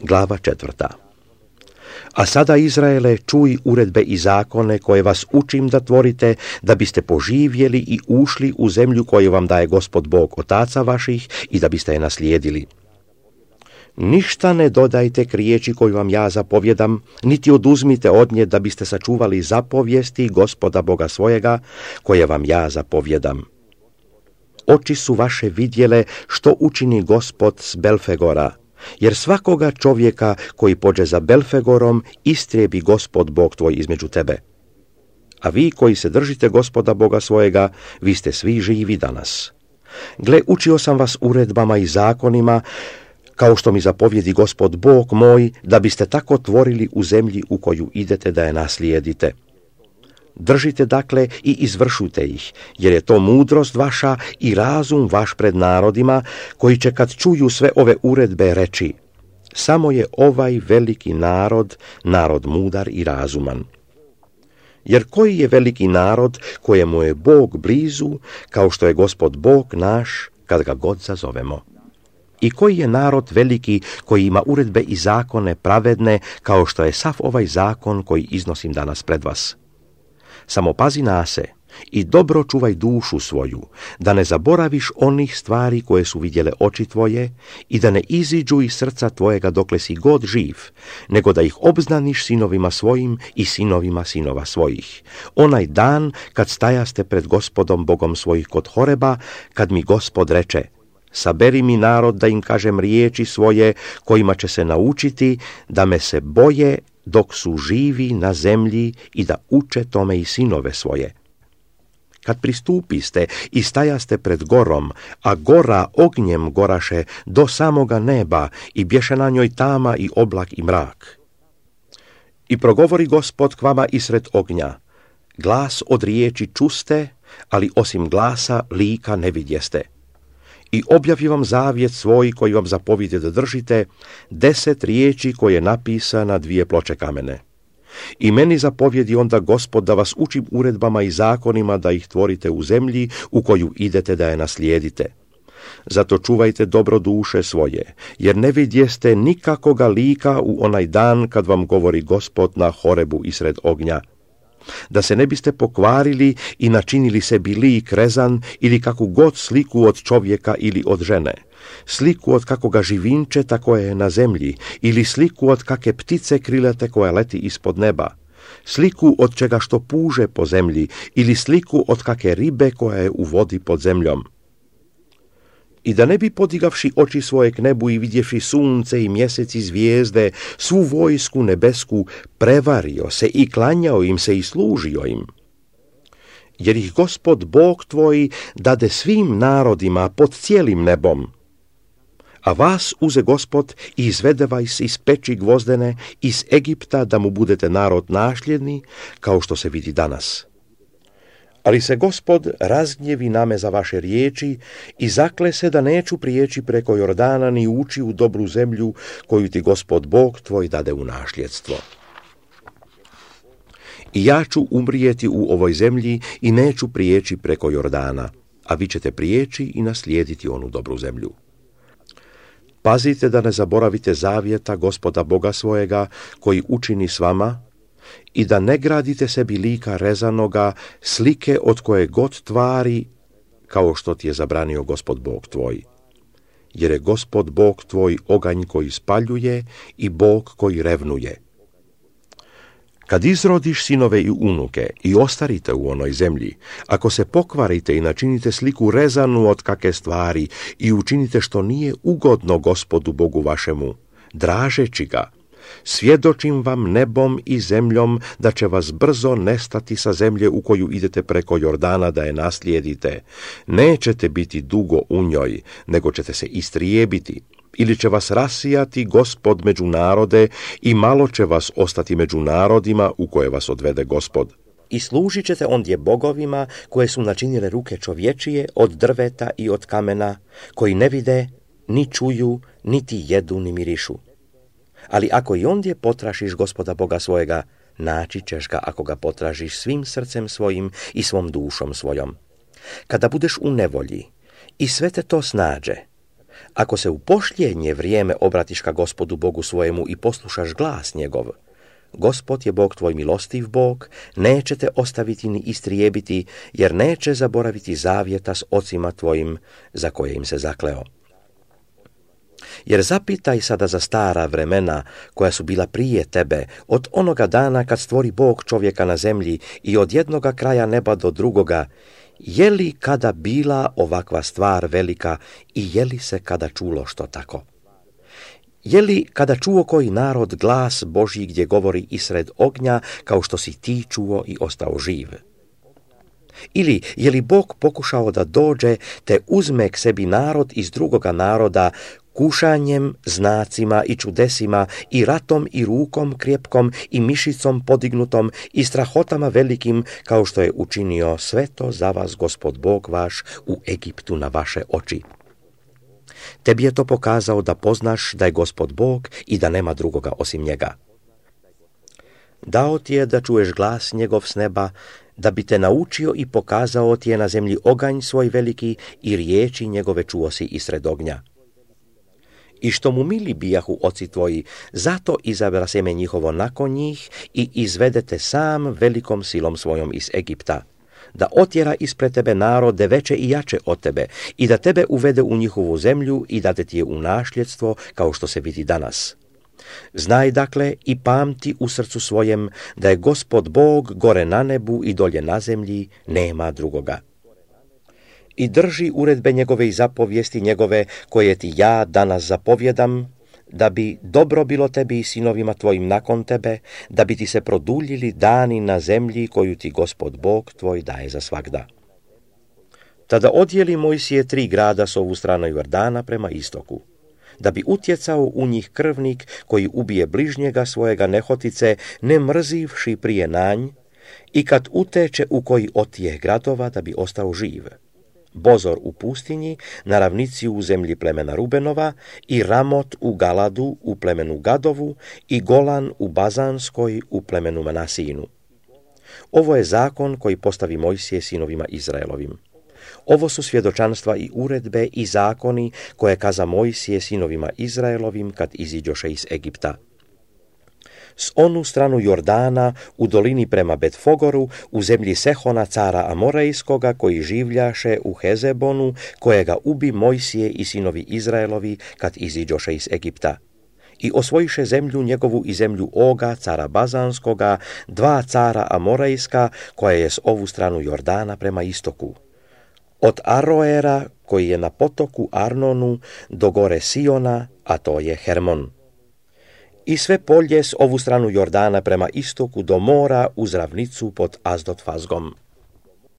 Glava 4. A sada, Izraele, čuj uredbe i zakone koje vas učim da tvorite, da biste poživjeli i ušli u zemlju koju vam daje Gospod Bog otaca vaših i da biste je naslijedili. Ništa ne dodajte k riječi koju vam ja zapovjedam, niti oduzmite od nje da biste sačuvali zapovijesti Gospoda Boga svojega koje vam ja zapovjedam. Oči su vaše vidjele što učini Gospod s Belfegora, jer svakoga čovjeka koji pođe za Belfegorom istrijebi Gospod Bog tvoj između tebe. A vi koji se držite Gospoda Boga svojega, vi ste svi živi danas. Gle, učio sam vas uredbama i zakonima, kao što mi zapovjedi Gospod Bog moj, da biste tako tvorili u zemlji u koju idete da je naslijedite. Držite dakle i izvršujte ih, jer je to mudrost vaša i razum vaš pred narodima, koji će kad čuju sve ove uredbe reći: samo je ovaj veliki narod, narod mudar i razuman. Jer koji je veliki narod kojemu je Bog blizu, kao što je Gospod Bog naš, kad ga god zazovemo? I koji je narod veliki koji ima uredbe i zakone pravedne, kao što je sav ovaj zakon koji iznosim danas pred vas? Samo pazi na se i dobro čuvaj dušu svoju, da ne zaboraviš onih stvari koje su vidjele oči tvoje i da ne iziđu iz srca tvojega dokle si god živ, nego da ih obznaniš sinovima svojim i sinovima sinova svojih. Onaj dan kad stajaste pred Gospodom Bogom svojih kod Horeba, kad mi Gospod reče: saberi mi narod da im kažem riječi svoje kojima će se naučiti da me se boje dok su živi na zemlji i da uče tome i sinove svoje. Kad pristupiste i stajaste pred gorom, a gora ognjem goraše do samoga neba i bješe na njoj tama i oblak i mrak. I progovori Gospod k vama isred ognja: glas od riječi čuste, ali osim glasa lika ne vidjeste. I objavi vam zavjet svoj koji vam zapovjede da držite, 10 riječi koje napisa na 2 ploče kamene. I meni zapovjedi onda Gospod da vas učim uredbama i zakonima da ih tvorite u zemlji u koju idete da je naslijedite. Zato čuvajte dobro duše svoje, jer ne vidjeste nikakoga lika u onaj dan kad vam govori Gospod na Horebu isred ognja, da se ne biste pokvarili i načinili sebi lik rezan ili kakvu god sliku od čovjeka ili od žene, sliku od kakoga živinčeta koje je na zemlji ili sliku od kake ptice krilate koja leti ispod neba, sliku od čega što puže po zemlji ili sliku od kake ribe koja je u vodi pod zemljom. I da ne bi podigavši oči svoje k nebu i vidjevši sunce i mjesec i zvijezde, svu vojsku nebesku, prevario se i klanjao im se i služio im. Jer ih Gospod Bog tvoj dade svim narodima pod cijelim nebom. A vas uze Gospod i izvede vas iz peći gvozdene, iz Egipta, da mu budete narod nasljedni, kao što se vidi danas. Ali se Gospod razgnjevi name za vaše riječi i zakle se da neću prijeći preko Jordana ni ući u dobru zemlju koju ti Gospod Bog tvoj dade u nasljedstvo. I ja ću umrijeti u ovoj zemlji i neću prijeći preko Jordana, a vi ćete prijeći i naslijediti onu dobru zemlju. Pazite da ne zaboravite zavjeta Gospoda Boga svojega koji učini s vama, i da ne gradite sebi lika rezanoga, slike od koje god tvari, kao što ti je zabranio Gospod Bog tvoj. Jer je Gospod Bog tvoj oganj koji spaljuje i Bog koji revnuje. Kad izrodiš sinove i unuke i ostarite u onoj zemlji, ako se pokvarite i načinite sliku rezanu od kake stvari i učinite što nije ugodno Gospodu Bogu vašemu, dražeći ga, svjedočim vam nebom i zemljom da će vas brzo nestati sa zemlje u koju idete preko Jordana da je naslijedite. Nećete biti dugo u njoj, nego ćete se istrijebiti. Ili će vas rasijati Gospod među narode i malo će vas ostati među narodima u koje vas odvede Gospod. I služit ćete ondje bogovima koje su načinile ruke čovječije od drveta i od kamena, koji ne vide, ni čuju, niti jedu, ni mirišu. Ali ako i ondje potražiš Gospoda Boga svojega, naći ćeš ga ako ga potražiš svim srcem svojim i svom dušom svojom. Kada budeš u nevolji i sve te to snađe, Ako se u pošljenje vrijeme obratiš ka Gospodu Bogu svojemu i poslušaš glas njegov, Gospod je Bog tvoj milostiv Bog, neće te ostaviti ni istrijebiti, jer neće zaboraviti zavjeta s ocima tvojim za koje im se zakleo. Jer zapitaj sada za stara vremena koja su bila prije tebe, od onoga dana kad stvori Bog čovjeka na zemlji i od jednoga kraja neba do drugoga, je li kada bila ovakva stvar velika i je li se kada čulo što tako? Je li kada čuo koji narod glas Božji gdje govori isred ognja, kao što si ti čuo i ostao živ? Ili je li Bog pokušao da dođe te uzme k sebi narod iz drugoga naroda kušanjem, znacima i čudesima i ratom i rukom krjepkom i mišicom podignutom i strahotama velikim, kao što je učinio sve to za vas Gospod Bog vaš u Egiptu na vaše oči? Tebi je to pokazao da poznaš da je Gospod Bog i da nema drugoga osim njega. Dao ti je da čuješ glas njegov s neba, da bi te naučio i pokazao ti je na zemlji oganj svoj veliki i riječi njegove čuo si isred ognja. I što mu mili bijahu oci tvoji, zato izabra seme njihovo nakon njih i izvedete sam velikom silom svojom iz Egipta, da otjera ispred tebe narode veće i jače od tebe i da tebe uvede u njihovu zemlju i dade ti je u nasljedstvo kao što se vidi danas. Znaj dakle i pamti u srcu svojem da je Gospod Bog gore na nebu i dolje na zemlji, nema drugoga. I drži uredbe njegove i zapovijesti njegove koje ti ja danas zapovjedam, da bi dobro bilo tebi i sinovima tvojim nakon tebe, da bi ti se produljili dani na zemlji koju ti Gospod Bog tvoj daje za svagda. Tada odjeli Mojsije 3 grada s ovu stranu Jordana prema istoku, da bi utjecao u njih krvnik koji ubije bližnjega svojega nehotice, ne mrzivši prije nanj, i kad uteče u koji od tih gradova da bi ostao živ. Bozor u pustinji, na ravnici u zemlji plemena Rubenova, i Ramot u Galadu u plemenu Gadovu, i Golan u Bazanskoj u plemenu Manasinu. Ovo je zakon koji postavi Mojsije sinovima Izraelovim. Ovo su svjedočanstva i uredbe i zakoni koje kaza Mojsije sinovima Izraelovim kad iziđoše iz Egipta. S onu stranu Jordana, u dolini prema Betfogoru, u zemlji Sehona cara Amorejskoga, koji življaše u Hezebonu, kojega ubi Mojsije i sinovi Izraelovi kad iziđoše iz Egipta. I osvojiše zemlju njegovu i zemlju Oga, cara Bazanskoga, 2 cara Amorejska, koja je s ovu stranu Jordana prema istoku. Od Aroera, koji je na potoku Arnonu, do gore Siona, a to je Hermon. I sve polje s ovu stranu Jordana prema istoku do mora uz ravnicu pod Azdot Fazgom.